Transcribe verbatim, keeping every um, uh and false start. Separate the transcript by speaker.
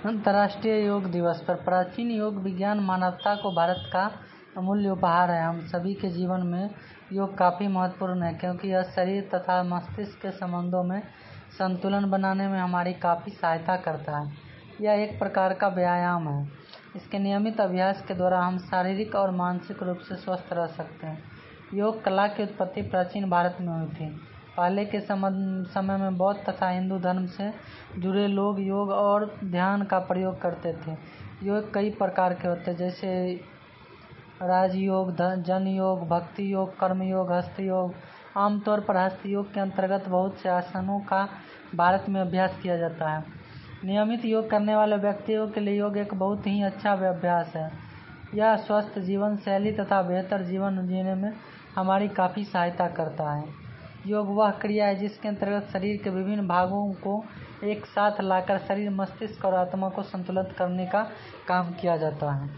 Speaker 1: अंतर्राष्ट्रीय योग दिवस पर प्राचीन योग विज्ञान मानवता को भारत का अमूल्य उपहार है। हम सभी के जीवन में योग काफ़ी महत्वपूर्ण है क्योंकि यह शरीर तथा मस्तिष्क के संबंधों में संतुलन बनाने में हमारी काफ़ी सहायता करता है। यह एक प्रकार का व्यायाम है। इसके नियमित अभ्यास के द्वारा हम शारीरिक और मानसिक रूप से स्वस्थ रह सकते हैं। योग कला की उत्पत्ति प्राचीन भारत में हुई थी। पहले के समय में बौद्ध तथा हिंदू धर्म से जुड़े लोग योग और ध्यान का प्रयोग करते थे। योग कई प्रकार के होते हैं, जैसे राजयोग, जन योग, भक्ति योग, कर्म योग, हस्त योग। आमतौर पर हस्त योग के अंतर्गत बहुत से आसनों का भारत में अभ्यास किया जाता है। नियमित योग करने वाले व्यक्तियों के लिए योग एक बहुत ही अच्छा अभ्यास है। यह स्वस्थ जीवन शैली तथा बेहतर जीवन जीने में हमारी काफ़ी सहायता करता है। योग वह क्रिया है जिसके अंतर्गत शरीर के विभिन्न भागों को एक साथ लाकर शरीर, मस्तिष्क और आत्मा को संतुलित करने का काम किया जाता है।